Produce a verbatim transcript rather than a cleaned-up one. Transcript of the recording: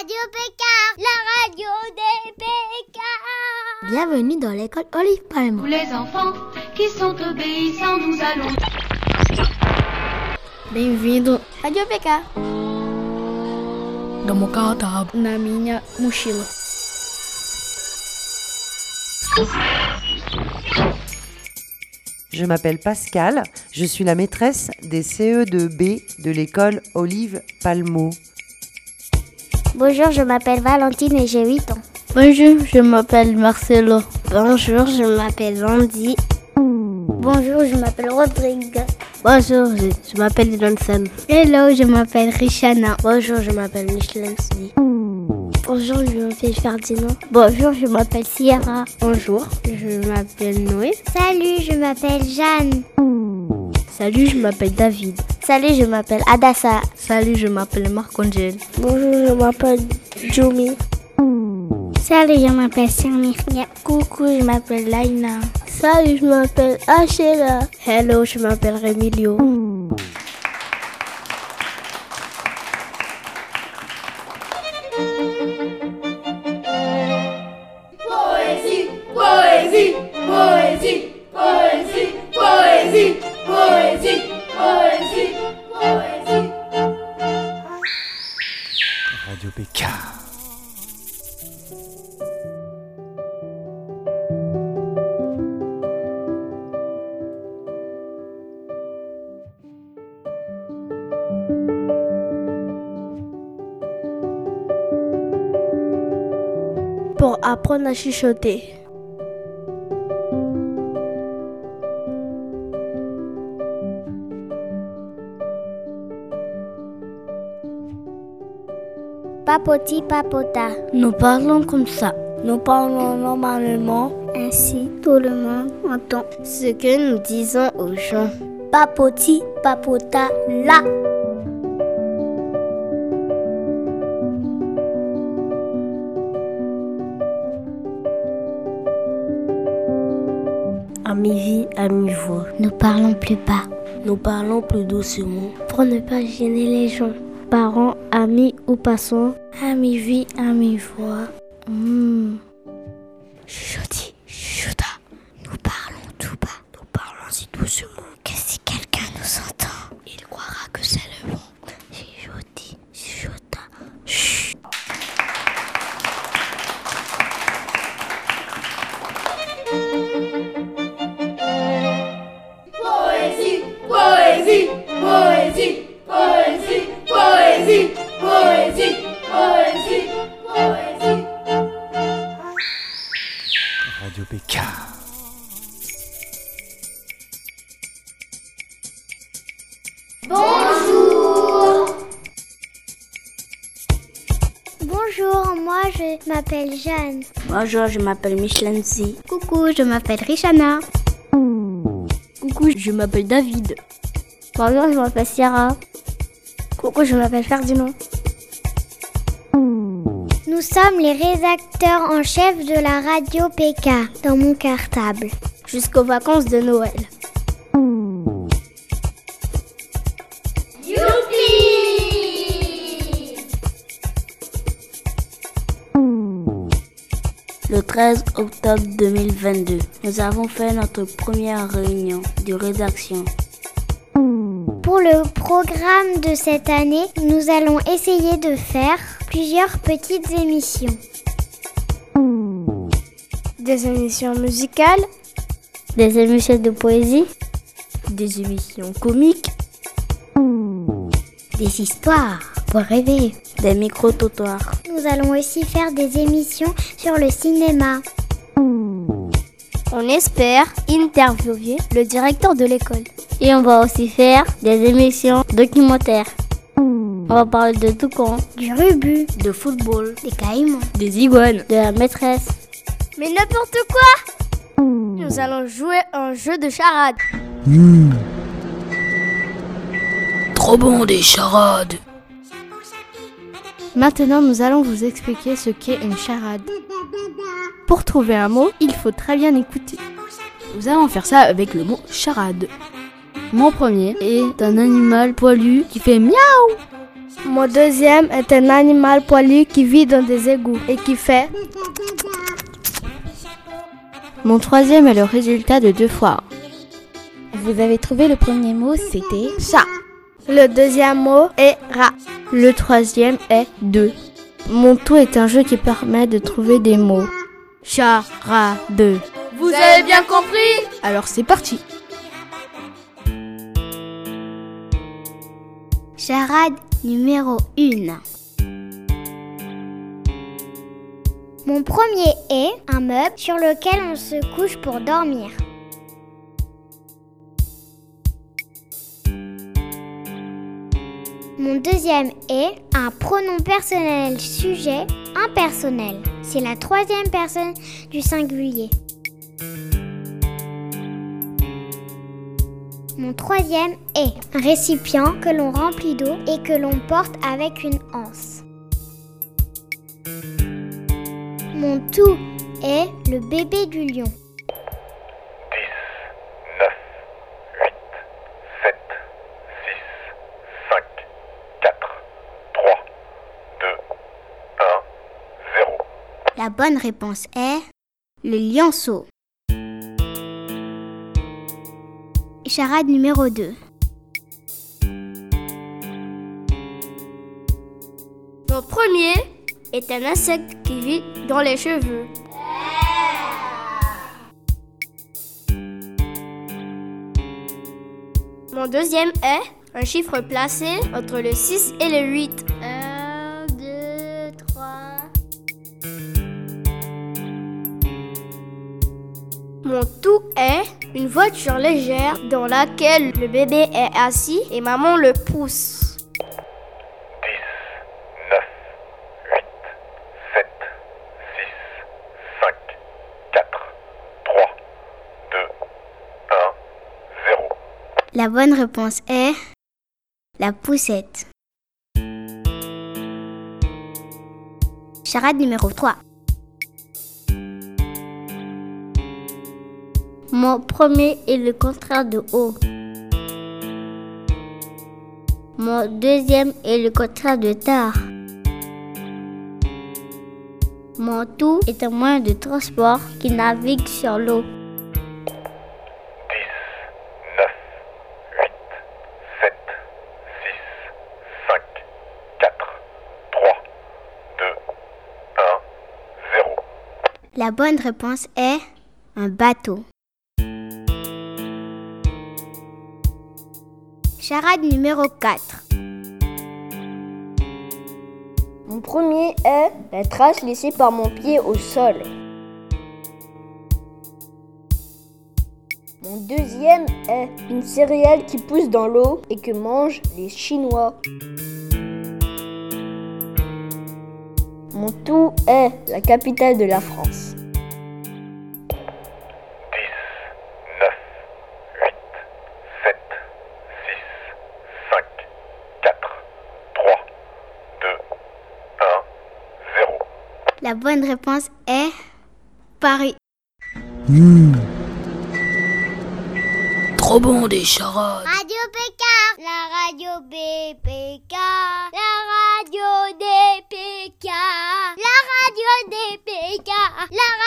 Radio Pékin, la radio des Pékins. Bienvenue dans l'école Olive Palme. Tous les enfants qui sont obéissants, nous allons. Bem-vindo Radio P K. Dama cartable na minha mochila. Je m'appelle Pascal, je suis la maîtresse des C E deux B de l'école Olive Palme. Bonjour, je m'appelle Valentine et j'ai huit ans. Bonjour, je m'appelle Marcelo. Bonjour, je m'appelle Andy. Bonjour, je m'appelle Rodrigue. Bonjour, je, je m'appelle Johnson. Hello, je m'appelle Richana. Bonjour, je m'appelle Michelin. Bonjour, je m'appelle Ferdinand. Bonjour, je m'appelle Sierra. Bonjour, je m'appelle Noé. Salut, je m'appelle Jeanne. Salut, je m'appelle David. Salut, je m'appelle Adassa. Salut, je m'appelle Marc-Angèle. Bonjour, je m'appelle Jumi. Salut, je m'appelle Samir. Coucou, je m'appelle Laina. Salut, je m'appelle Achela. Hello, je m'appelle Remilio. Poésie, poésie, poésie, poésie, poésie, poésie, poésie, poésie. Radio P K. Pour apprendre à chuchoter. Papoti papota. Nous parlons comme ça. Nous parlons normalement. Ainsi, tout le monde entend Ce que nous disons aux gens. Papoti papota là. À mi-vie, à mi-voix. Nous parlons plus bas Nous parlons plus doucement. pour ne pas gêner les gens. Parents, amis ou passants. À mi-vie, à mi-voix. Mmh. Chuchoti, chuchota. Nous parlons tout bas. Nous parlons si doucement que si quelqu'un nous entend, il croira que c'est le bon. Chuchoti, chuchota. Chut. Poésie, poésie, poésie, poésie, poésie, poésie, poésie, poésie. Radio P K. Bonjour, moi je m'appelle Jeanne. Bonjour, je m'appelle Michelin. Coucou, je m'appelle Richana. Coucou, je m'appelle David. Bonjour, je m'appelle Sierra. Coucou, je m'appelle Ferdinand. Nous sommes les rédacteurs en chef de la radio P K dans mon cartable. Jusqu'aux vacances de Noël. Le treize octobre deux mille vingt-deux, nous avons fait notre première réunion de rédaction. Pour le programme de cette année, nous allons essayer de faire plusieurs petites émissions. Des émissions musicales, Des émissions de poésie, des émissions comiques, des histoires pour rêver. des micro-trottoirs. Nous allons aussi faire des émissions sur le cinéma. On espère interviewer le directeur de l'école. Et on va aussi faire des émissions documentaires. On va parler de tout camp, Du rubus, de football, des caïmans, des iguanes, de la maîtresse. mais n'importe quoi. Nous allons jouer un jeu de charade. Trop bon des charades. Maintenant, nous allons vous expliquer ce qu'est une charade. Pour trouver un mot, il faut très bien écouter. Nous allons faire ça avec le mot charade. Mon premier est un animal poilu qui fait miaou. Mon deuxième est un animal poilu qui vit dans des égouts et qui fait... Mon troisième est le résultat de deux fois. Vous avez trouvé le premier mot, c'était Chat. Le deuxième mot est rat. Le troisième est deux. Mon tout est un jeu qui permet de trouver des mots. Chat, rat, deux. Vous avez bien compris? Alors c'est parti. Charade numéro un. Mon premier est un meuble sur lequel on se couche pour dormir. Mon deuxième est un pronom personnel sujet impersonnel. C'est la troisième personne du singulier. Mon troisième est un récipient que l'on remplit d'eau et que l'on porte avec une anse. Mon tout est le bébé du lion. dix, neuf, huit, sept, six, cinq, quatre, trois, deux, un, zéro. La bonne réponse est le lionceau. Charade numéro deux. Mon premier est un insecte qui vit dans les cheveux. Mon deuxième est un chiffre placé entre le six et le huit. un, deux, trois. Mon tout est une voiture légère dans laquelle le bébé est assis et maman le pousse. dix, neuf, huit, sept, six, cinq, quatre, trois, deux, un, zéro. La bonne réponse est la poussette. Charade numéro trois. Mon premier est le contraire de haut. Mon deuxième est le contraire de tard. Mon tout est un moyen de transport qui navigue sur l'eau. dix, neuf, huit, sept, six, cinq, quatre, trois, deux, un, zéro. La bonne réponse est un bateau. Charade numéro quatre. Mon premier est la trace laissée par mon pied au sol. Mon deuxième est une céréale qui pousse dans l'eau et que mangent les Chinois. Mon tout est la capitale de la France. dix, neuf, huit, sept, six, cinq, quatre, trois, deux, un, zéro. La bonne réponse est Paris. Mmh. Trop bon des charades. Radio P K, la radio B P K, la radio D P K, la radio D P K, la